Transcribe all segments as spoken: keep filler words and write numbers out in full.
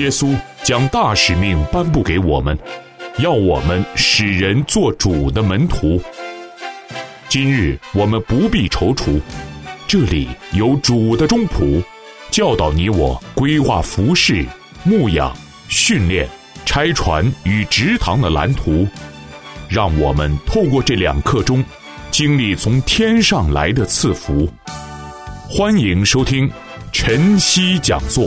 耶稣将大使命颁布给我们，要我们使人做主的门徒。今日我们不必踌躇，这里有主的中仆，教导你我规划服事、牧养、训练、拆船与植堂的蓝图，让我们透过这两刻钟，经历从天上来的赐福。欢迎收听晨曦讲座。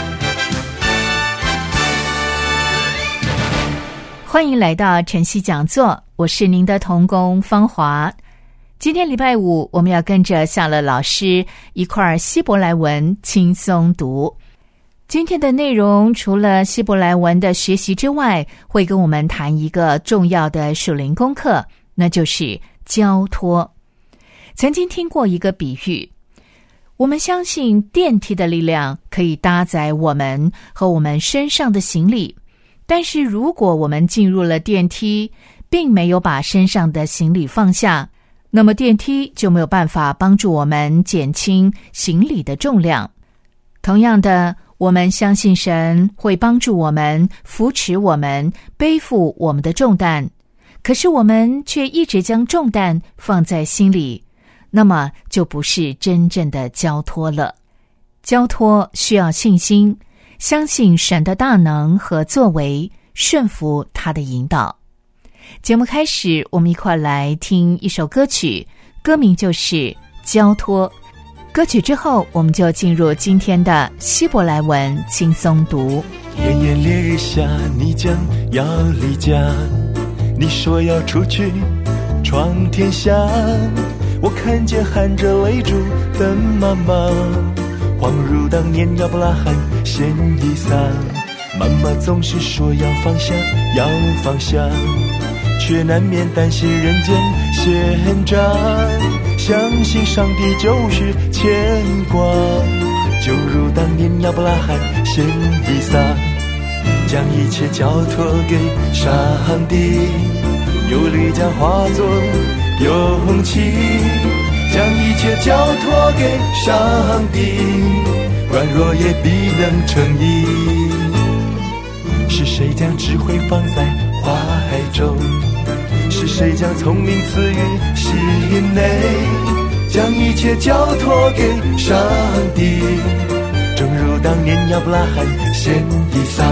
欢迎来到晨曦讲座，我是您的同工芳华。今天礼拜五，我们要跟着夏乐老师一块儿希伯来文轻松读。今天的内容除了希伯来文的学习之外，会跟我们谈一个重要的属灵功课，那就是交托。曾经听过一个比喻，我们相信电梯的力量可以搭载我们和我们身上的行李，但是如果我们进入了电梯，并没有把身上的行李放下，那么电梯就没有办法帮助我们减轻行李的重量。同样的，我们相信神会帮助我们，扶持我们，背负我们的重担，可是我们却一直将重担放在心里，那么就不是真正的交托了。交托需要信心，相信神的大能和作为，顺服他的引导。节目开始，我们一块来听一首歌曲，歌名就是《交托》。歌曲之后，我们就进入今天的希伯来文轻松读。 炎炎烈日下，你将要离家，你说要出去闯天下。我看见含着泪珠的妈妈，恍如当年亚伯拉罕献以撒。妈妈总是说要放下，要放下，却难免担心人间闲杂，相信上帝就是牵挂，就如当年亚伯拉罕献以撒，将一切交托给上帝，有力将化作勇气，将一切交托给上帝，软弱也必能成义。是谁将智慧放在花海中？是谁将聪明赐予心内？将一切交托给上帝，正如当年亚伯拉罕献以撒。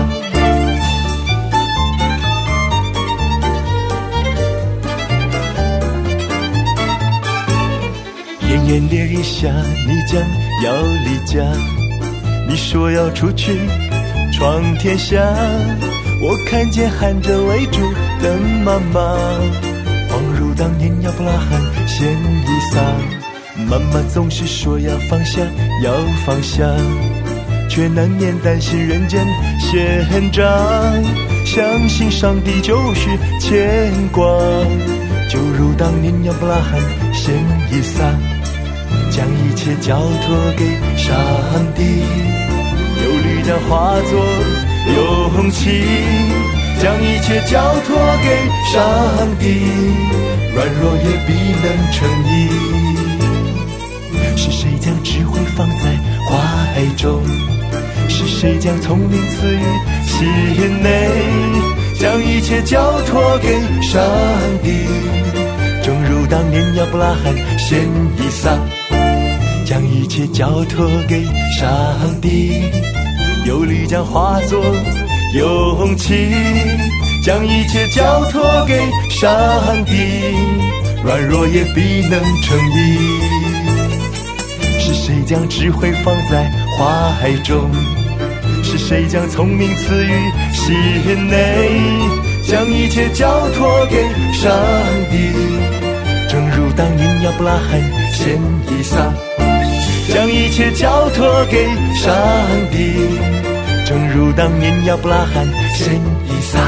炎炎烈日下，你将要离家，你说要出去闯天下。我看见含着泪珠的妈妈，恍如当年亚伯拉罕献以撒。妈妈总是说要放下，要放下，却难免担心人间闲杂，相信上帝就是牵挂，就如当年亚伯拉罕献以撒，将一切交托给上帝，有力将化作勇气，将一切交托给上帝，软弱也必能成义。是谁将智慧放在花海中？是谁将聪明赐予心内？将一切交托给上帝，正如当年亚伯拉罕献以撒，将一切交托给上帝，有力将化作勇气，将一切交托给上帝，软弱也必能成义。是谁将智慧放在花海中？是谁将聪明赐予心内？将一切交托给上帝，正如当年亚伯拉罕献以撒，将一切交托给上帝，正如当年亚伯拉罕献以撒。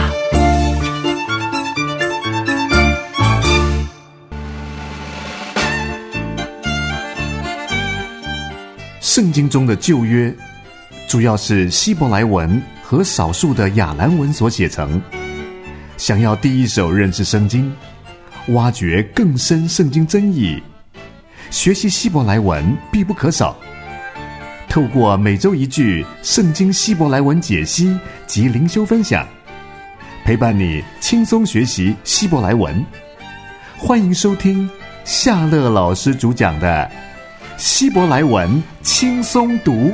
圣经中的旧约主要是希伯来文和少数的亚兰文所写成。想要第一手认识圣经，挖掘更深圣经真意，学习希伯来文必不可少。 透过每周一句圣经希伯来文解析及灵修分享，陪伴你轻松学习希伯来文。欢迎收听夏乐老师主讲的希伯来文轻松读。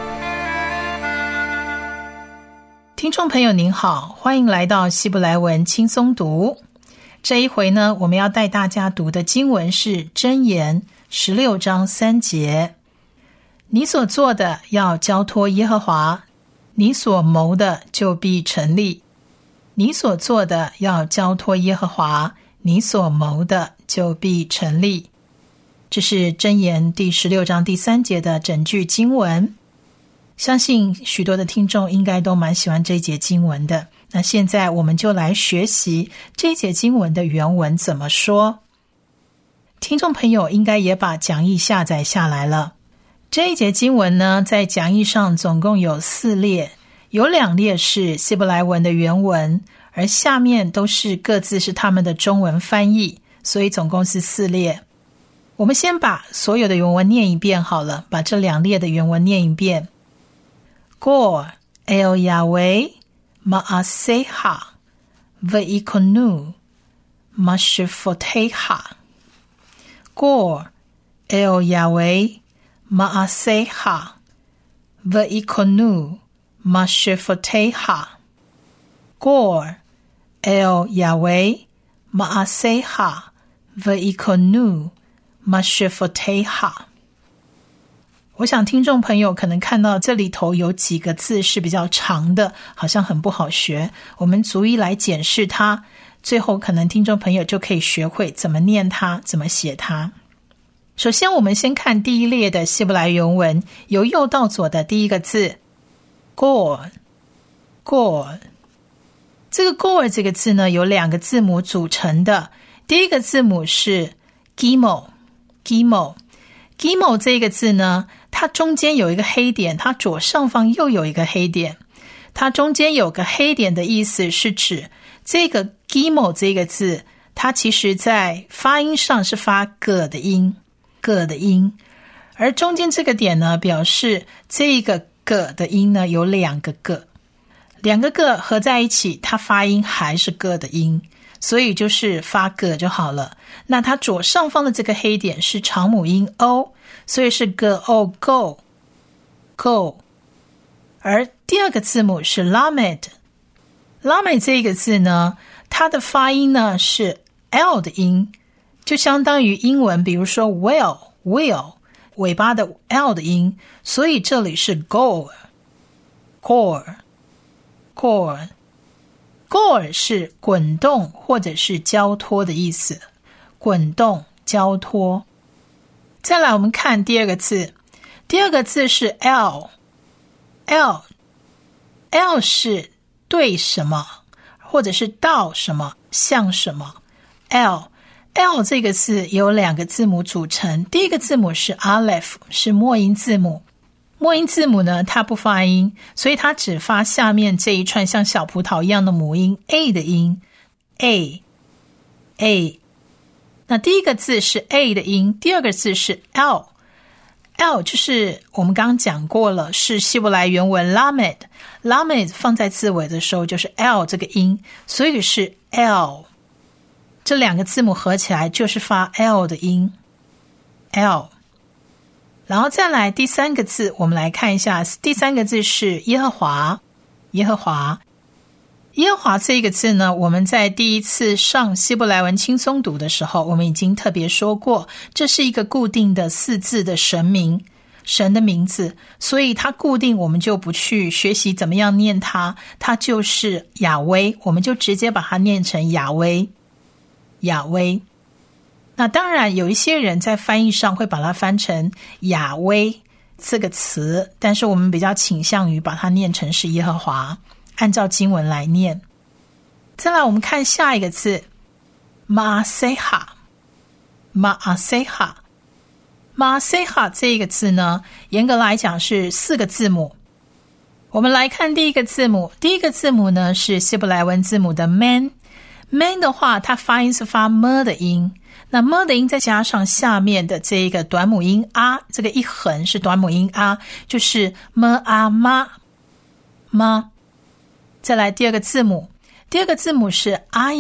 听众朋友您好，欢迎来到希伯来文轻松读。这一回呢，我们要带大家读的经文是箴言十六章三节。你所做的要交托耶和华，你所谋的就必成立。你所做的要交托耶和华，你所谋的就必成立。这是箴言第十六章第三节的整句经文。相信许多的听众应该都蛮喜欢这一节经文的。那现在我们就来学习这一节经文的原文怎么说。听众朋友应该也把讲义下载下来了。这一节经文呢，在讲义上总共有四列，有两列是希伯来文的原文，而下面都是各自是他们的中文翻译，所以总共是四列。我们先把所有的原文念一遍好了，把这两列的原文念一遍。Gor el Yahweh ma'aseha ve'ikonu mashifoteha. Gor el Yahweh ma'aseha ve'ikonu mashifoteha. Gor el Yahweh ma'aseha ve'ikonu mashifoteha。我想听众朋友可能看到这里头有几个字是比较长的，好像很不好学，我们逐一来检视它，最后可能听众朋友就可以学会怎么念它，怎么写它。首先我们先看第一列的希伯来原文，由右到左的第一个字 Gor Gor。 这个 Gor 这个字呢，有两个字母组成的，第一个字母是 Gimel Gimel Gimel 这个字呢，它中间有一个黑点，它左上方又有一个黑点。它中间有个黑点的意思是指这个 Gimel 这个字，它其实在发音上是发 g 的音 g 的音，而中间这个点呢，表示这个 g 的音呢有两个 g， 两个 g 合在一起，它发音还是 g 的音，所以就是发 g 就好了。那它左上方的这个黑点是长母音 o， 所以是 g o go go。 而第二个字母是 lamed lamed 这个字呢，它的发音呢是 l 的音，就相当于英文比如说 will will 尾巴的 l 的音，所以这里是 gor gor gor gor 是滚动或者是交托的意思，滚动交托。再来我们看第二个字，第二个字是 L L L 是对什么或者是到什么像什么。 L L 这个字有两个字母组成，第一个字母是 Aleph， 是末音字母。末音字母呢，它不发音，所以它只发下面这一串像小葡萄一样的母音 A 的音 A A。 那第一个字是 A 的音，第二个字是 L L 就是我们刚刚讲过了，是希伯来原文 Lamed Lamed 放在字尾的时候就是 L 这个音，所以是 L， 这两个字母合起来就是发 L 的音 L。然后再来第三个字，我们来看一下，第三个字是耶和华耶和华耶和华这个字呢，我们在第一次上希伯来文轻松读的时候，我们已经特别说过，这是一个固定的四字的神名，神的名字，所以它固定，我们就不去学习怎么样念它，它就是雅威，我们就直接把它念成雅威雅威。那当然有一些人在翻译上会把它翻成雅威这个词，但是我们比较倾向于把它念成是耶和华，按照经文来念。再来我们看下一个字 Ma'aseha Ma'aseha Ma'aseha 这个字呢，严格来讲是四个字母。我们来看第一个字母，第一个字母呢是希伯来文字母的 Man man 的话，它发音是发 m 的音，那 m 的音再加上下面的这个短母音 a， 这个一横是短母音 a， 就是 m a ma ma。再来第二个字母，第二个字母是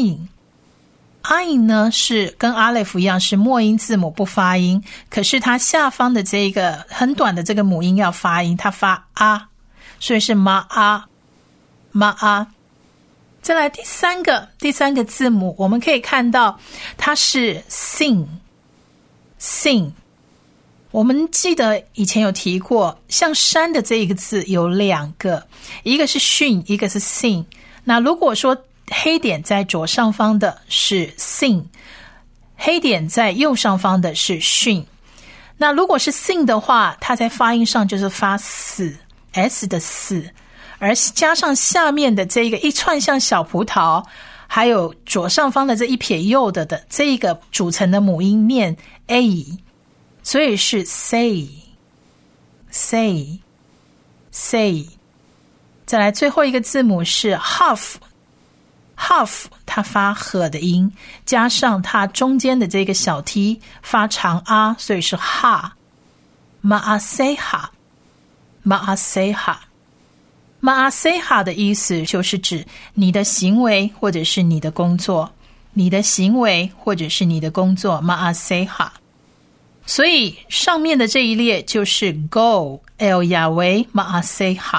ayin。ayin 呢是跟阿雷夫一样是末音字母不发音，可是它下方的这个很短的这个母音要发音，它发 a， 所以是 ma a ma a。再来第三个第三个字母，我们可以看到它是 sing sing。 我们记得以前有提过，像山的这一个字有两个，一个是训，一个是 sing。 那如果说黑点在左上方的是 sing， 黑点在右上方的是训。那如果是 sing 的话，它在发音上就是发死 s 的死，而加上下面的这个一串像小葡萄，还有左上方的这一撇右的的这一个组成的母音念 a， 所以是 say say say。 再来最后一个字母是 half half， 它发呵的音，加上它中间的这个小 t 发长 a， 所以是哈 maaseha maaseha maaseha 的意思就是指你的行为或者是你的工作，你的行为或者是你的工作 maaseha。 所以上面的这一列就是 go el Yahweh maaseha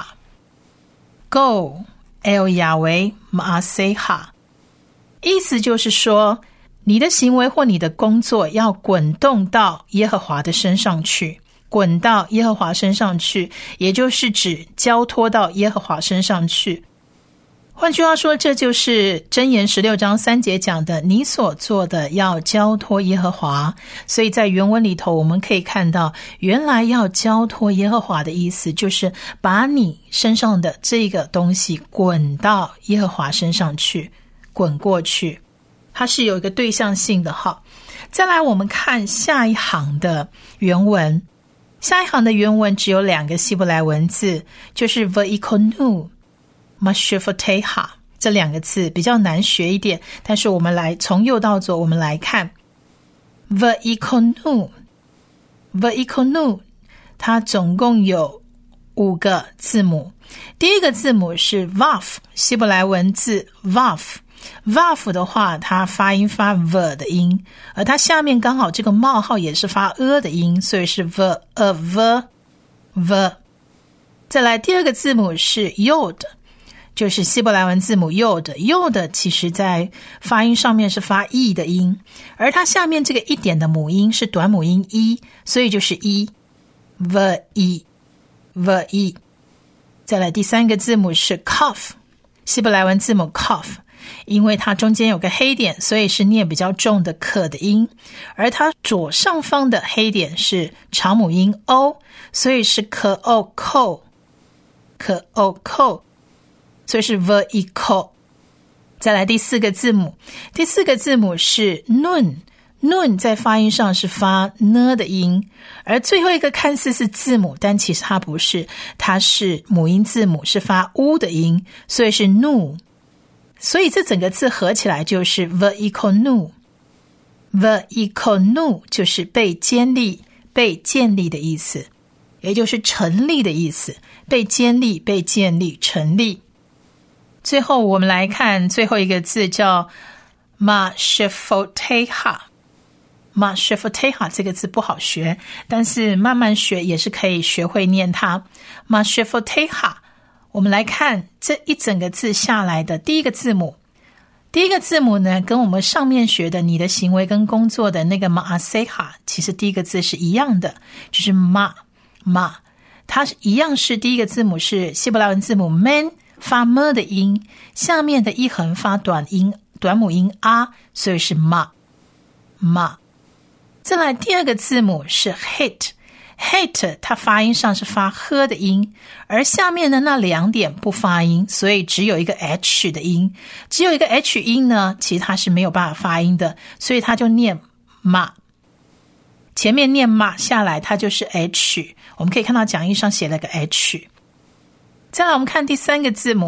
go el Yahweh maaseha， 意思就是说你的行为或你的工作要滚动到耶和华的身上去，滚到耶和华身上去，也就是指交托到耶和华身上去。换句话说，这就是箴言十六章三节讲的，你所做的要交托耶和华。所以在原文里头我们可以看到，原来要交托耶和华的意思就是把你身上的这个东西滚到耶和华身上去，滚过去，它是有一个对象性的。好，再来我们看下一行的原文，下一行的原文只有两个希伯来文字，就是 V'ikonu Mashephoteha， 这两个字比较难学一点，但是我们来从右到左我们来看 V'ikonu V'ikonu 它总共有五个字母。第一个字母是 Vav， 希伯来文字 Vav Vav 的话它发音发 v 的音，而它下面刚好这个冒号也是发 e 的音，所以是 v a v v。 再来第二个字母是 Yod， 就是希伯来文字母 Yod Yod 其实在发音上面是发 e 的音，而它下面这个一点的母音是短母音 e， 所以就是 e v e v e。 再来第三个字母是 Kaf， 希伯来文字母 Kaf，因为它中间有个黑点，所以是念比较重的可的音，而它左上方的黑点是长母音 o， 所以是可 o ko 可 o ko， 所以是 v'iko。 再来第四个字母，第四个字母是 nun nun 在发音上是发 n 的音，而最后一个看似是字母，但其实它不是，它是母音字母，是发 u 的音，所以是 nu。所以这整个字合起来就是 V'ikonu V'ikonu 就是被建立被建立的意思，也就是成立的意思，被建立被建立成立。最后我们来看最后一个字叫 Mashephoteha Mashephoteha 这个字不好学，但是慢慢学也是可以学会念它。 Mashephoteha，我们来看这一整个字下来的第一个字母，第一个字母呢跟我们上面学的你的行为跟工作的那个 maaseha 其实第一个字是一样的，就是 ma ma， 它一样是第一个字母是希伯来文字母 man 发 m 的音，下面的一横发短音短母音 a， 所以是 ma ma。 再来第二个字母是 hit hate 它发音上是发呵的音，而下面的那两点不发音，所以只有一个 h 的音，只有一个 h 音呢其实它是没有办法发音的，所以它就念 ma， 前面念 ma 下来它就是 h， 我们可以看到讲义上写了个 h。 再来我们看第三个字母，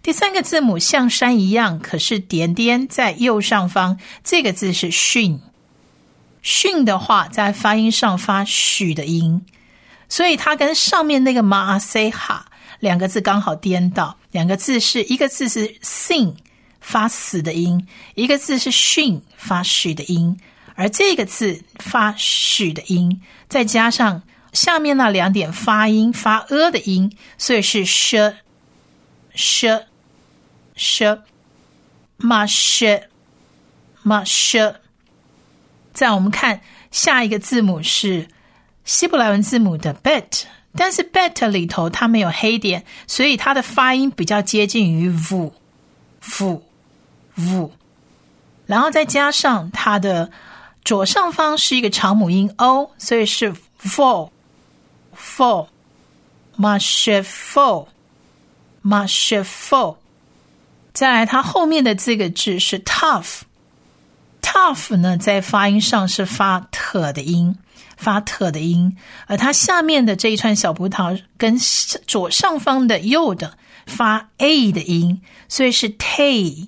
第三个字母像山一样，可是点点在右上方，这个字是训。训的话在发音上发许的音，所以它跟上面那个马阿塞哈两个字刚好颠倒，两个字是一个字是 sing 发死的音，一个字是训发许的音，而这个字发许的音，再加上下面那两点发音发呃的音，所以是 sh sh sh ma sh ma sh。 再我们看下一个字母是希伯来文字母的 bet， 但是 bet 里头它没有黑点，所以它的发音比较接近于 v v v， 然后再加上它的左上方是一个长母音 o， 所以是 fo fo ma sh fo ma sh fo。 再来它后面的这个字是 tough， tough 呢在发音上是发特的音，发特的音，而它下面的这一串小葡萄跟左上方的右的发 a 的音，所以是 tay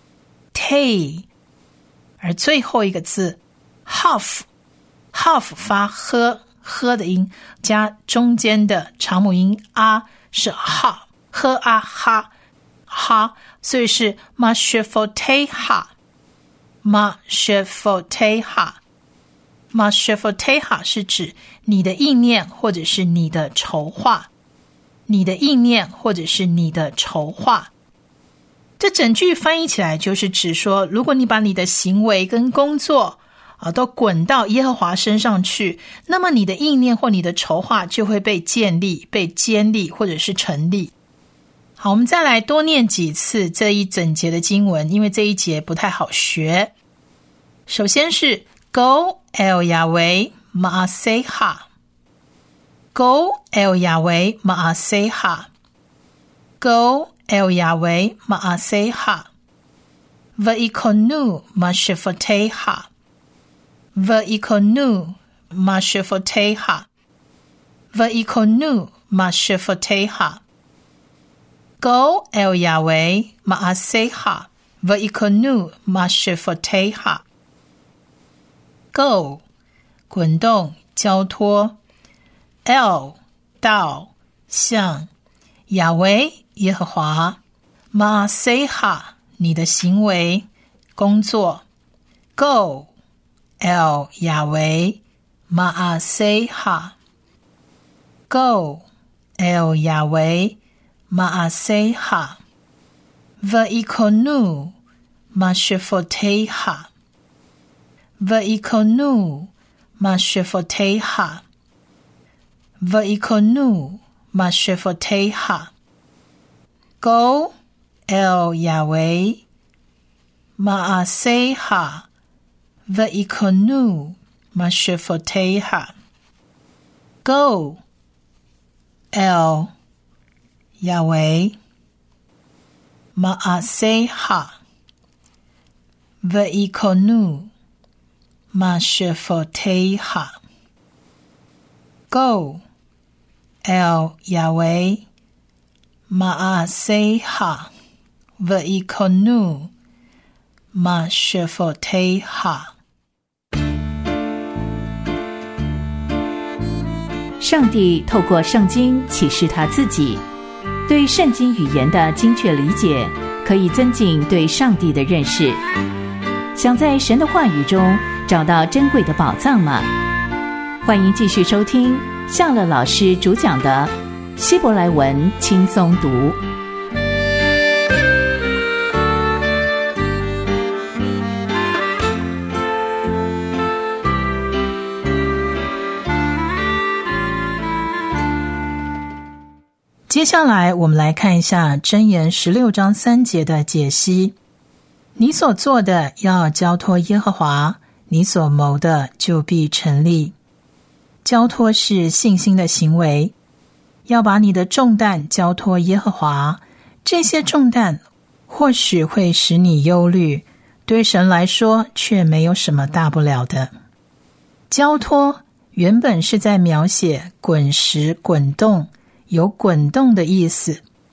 tay。 而最后一个字 half half 发呵呵的音，加中间的长母音啊是哈呵啊哈哈，所以是 ma shefoteha ma shefoteha ma shefoteha 是指你的意念或者是你的筹划，你的意念或者是你的筹划。这整句翻译起来就是指说，如果你把你的行为跟工作啊都滚到耶和华身上去，那么你的意念或你的筹划就会被建立、被坚立或者是成立。好，我们再来多念几次这一整节的经文，因为这一节不太好学。首先是 Go El Yahweh Ma'aseha Go El Yahweh Ma'aseha Go El Yahweh Ma'aseha V'ikonu Mashefoteha V'ikonu Mashefoteha V'ikonu Mashefoteha Go El Yahweh Ma'aseha V'ikonu Mashefoteha Go 滚动交托 El 到向 Yahweh 耶和华 Ma'aseha 你的行为工作 Go El Yahweh Ma'aseha Go El Yahweh Ma'aseha V'ikonu Mashefoteha V'ikonu Mashefoteha V'ikonu Mashefoteha Go El Yahweh Ma'aseha V'ikonu Mashefoteha Go El Yahweh Ma'aseha V'ikonu Mashefoteha Go El Yahweh Ma'aseha V'ikonu Mashefoteha。 上帝透过圣经启示他自己，对圣经语言的精确理解可以增进对上帝的认识。想在神的话语中找到珍贵的宝藏吗？欢迎继续收听夏乐老师主讲的希伯来文轻松读。 接下来我们来看一下箴言十六章三节的解析。你所做的要交托耶和华，你所谋的就必成立。交托是信心的行为，要把你的重担交托耶和华。这些重担或许会使你忧虑，对神来说却没有什么大不了的。交托原本是在描写滚石滚动，有滚动的意思，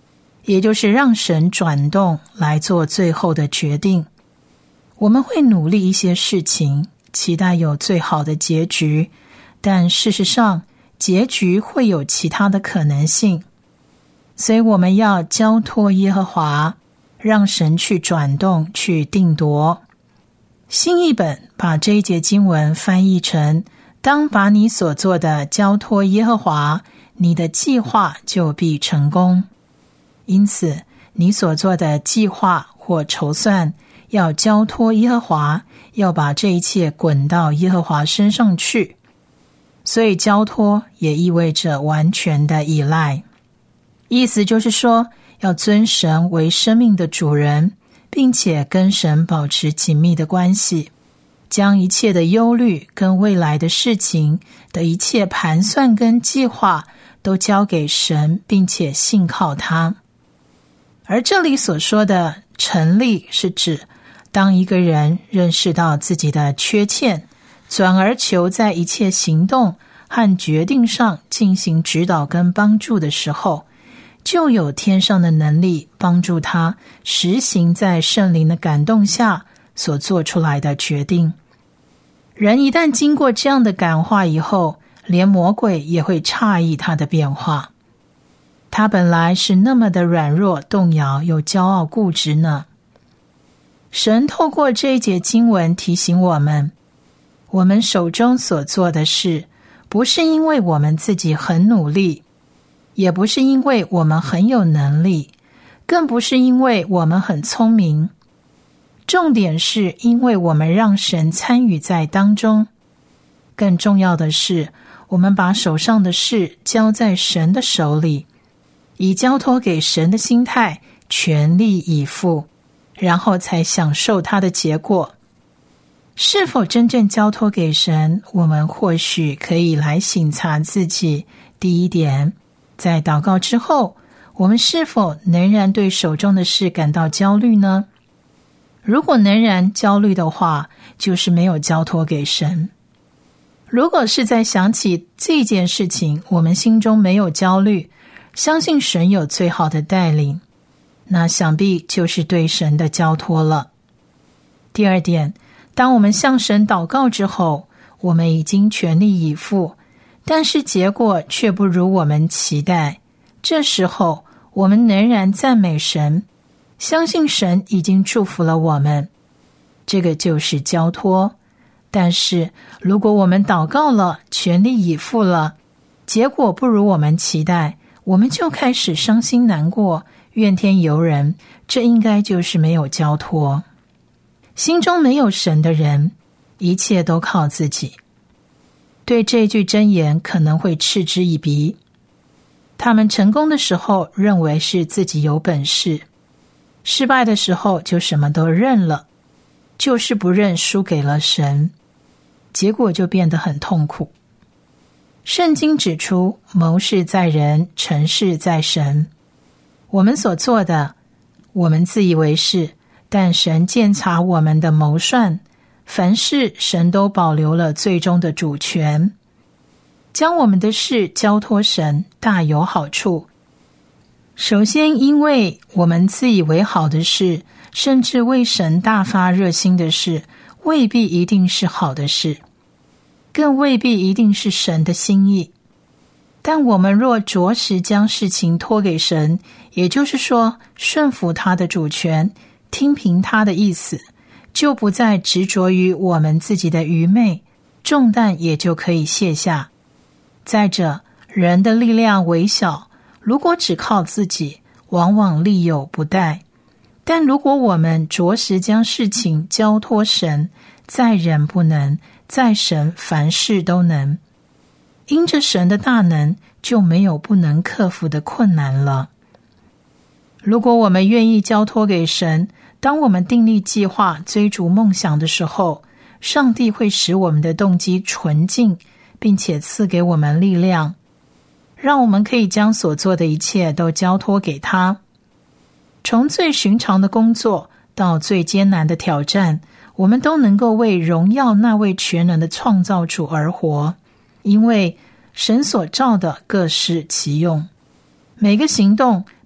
也就是让神转动来做最后的决定。我们会努力一些事情，期待有最好的结局，但事实上结局会有其他的可能性，所以我们要交托耶和华，让神去转动，去定夺。新译本把这一节经文翻译成：当把你所做的交托耶和华，你的计划就必成功。因此，你所做的计划或筹算要交托耶和华，要把这一切滚到耶和华身上去。所以交托也意味着完全的依赖，意思就是说，要尊神为生命的主人，并且跟神保持紧密的关系，将一切的忧虑跟未来的事情的一切盘算跟计划都交给神，并且信靠他。而这里所说的成立，是指当一个人认识到自己的缺欠，转而求在一切行动和决定上进行指导跟帮助的时候，就有天上的能力帮助他实行在圣灵的感动下所做出来的决定。人一旦经过这样的感化以后，连魔鬼也会诧异他的变化。他本来是那么的软弱动摇又骄傲固执呢。神透过这一节经文提醒我们，我们手中所做的事，不是因为我们自己很努力，也不是因为我们很有能力，更不是因为我们很聪明。重点是因为我们让神参与在当中。更重要的是，我们把手上的事交在神的手里，以交托给神的心态全力以赴，然后才享受它的结果。是否真正交托给神，我们或许可以来省察自己。第一点，在祷告之后，我们是否仍然对手中的事感到焦虑呢？如果仍然焦虑的话，就是没有交托给神。如果是在想起这件事情，我们心中没有焦虑，相信神有最好的带领，那想必就是对神的交托了。第二点，当我们向神祷告之后，我们已经全力以赴，但是结果却不如我们期待，这时候我们仍然赞美神，相信神已经祝福了我们，这个就是交托。但是如果我们祷告了，全力以赴了，结果不如我们期待，我们就开始伤心难过，怨天尤人，这应该就是没有交托。心中没有神的人，一切都靠自己。对这句箴言可能会嗤之以鼻，他们成功的时候认为是自己有本事，失败的时候就什么都认了，就是不认输给了神，结果就变得很痛苦。圣经指出，谋事在人，成事在神。我们所做的，我们自以为是，但神鉴察我们的谋算，凡事神都保留了最终的主权。将我们的事交托神，大有好处。首先，因为我们自以为好的事，甚至为神大发热心的事，未必一定是好的事，更未必一定是神的心意。但我们若着实将事情托给神，也就是说顺服他的主权，听凭他的意思，就不再执着于我们自己的愚昧，重担也就可以卸下。再者，人的力量微小，如果只靠自己，往往力有不逮。但如果我们着实将事情交托神，在人不能，在神凡事都能。因着神的大能，就没有不能克服的困难了。如果我们愿意交托给神，当我们订立计划、追逐梦想的时候，上帝会使我们的动机纯净，并且赐给我们力量，让我们可以将所做的一切都交托给他。从最寻常的工作到最艰难的挑战，我们都能够为荣耀那位全能的创造主而活，因为神所造的各施其用，每个行动、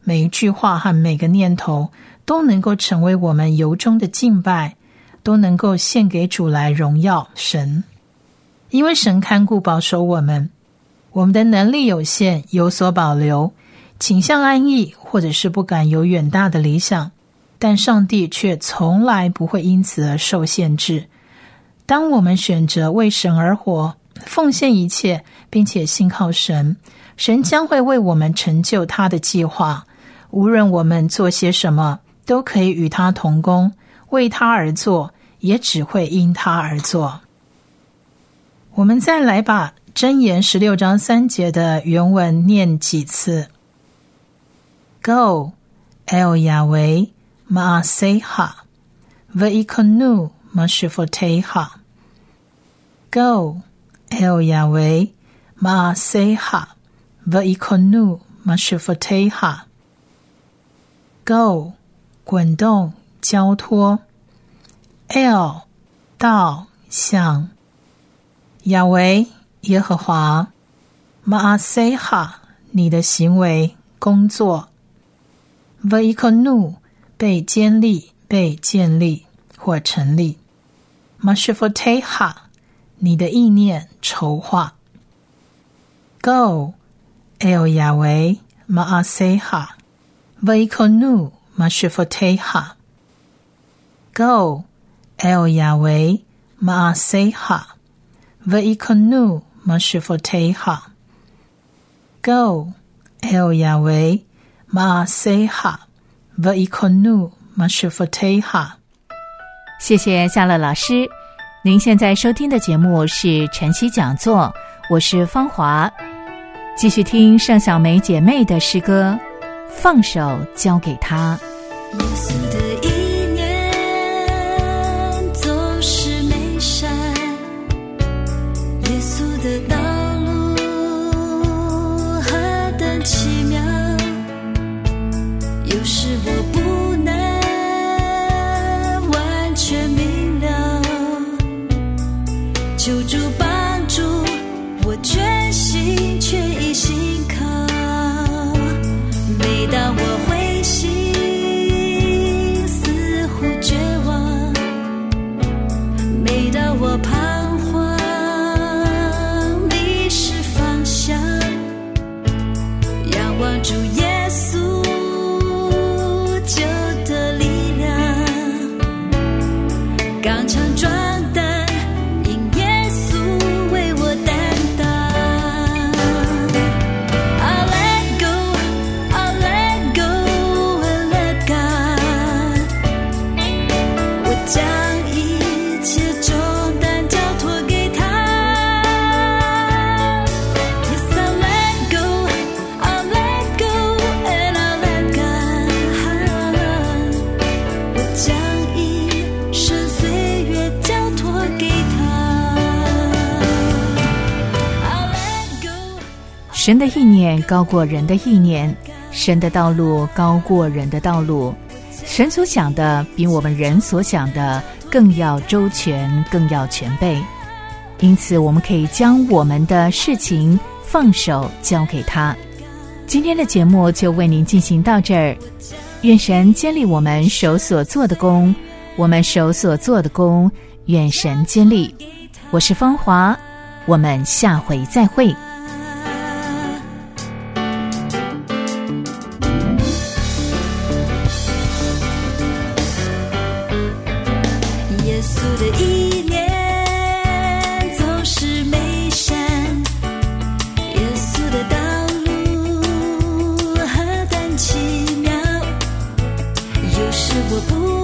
每一句话和每个念头都能够成为我们由衷的敬拜，都能够献给主来荣耀神。因为神看顾保守我们，我们的能力有限，有所保留，倾向安逸，或者是不敢有远大的理想，但上帝却从来不会因此而受限制。当我们选择为神而活，奉献一切，并且信靠神，神将会为我们成就他的计划。无论我们做些什么，都可以与他同工，为他而做，也只会因他而做。我们再来把箴言十六章三节的原文念几次。 Go, El Yahweh, Ma'aseha, Ve'ikonu Mashifoteiha. Go, El Yahweh, Ma'aseha, Ve'ikonu Mashifoteiha. Go, 滚动，交托。 El, 到，向。亚维，耶和华。 Ma'aseha, 你的行为，工作。 Ve'ikonu, 被建立，被建立或成立。 Mashifoteiha, 你的意念，筹划。 Go, El Yahweh, Ma'aseha, Ve'ikonu Mashifoteiha. Go, El Yahweh, Ma'aseha, Ve'ikonu Mashifoteiha. Go, El Yahweh, Ma'aseha, Ve'ikonu Mashifoteiha. 谢谢夏乐老师。您现在收听的节目是晨曦讲座，我是芳华。继续听盛小梅姐妹的诗歌，放手交给他。 耶稣的意念总是美善，耶稣的道路何等奇妙，有时我不能完全明了，求主帮助我全心全意信靠。每当我灰心似乎绝望，每当我彷徨迷失方向，仰望主耶稣救的力量，刚强壮胆，因耶稣为我担当。I'll let go, I'll let go and let God. 我将一切重担交托给他。Yes, I'll let go, I'll let go and I'll let God. 我将一生岁月交托给他。I'll let go. 神的意念高过人的意念，神的道路高过人的道路，神所想的比我们人所想的更要周全，更要全备。因此我们可以将我们的事情放手交给他。今天的节目就为您进行到这儿，愿神坚立我们手所做的工，我们手所做的工，愿神坚立。我是芳华，我们下回再会。 耶稣的意念总是美善，耶稣的道路何等奇妙，有时我不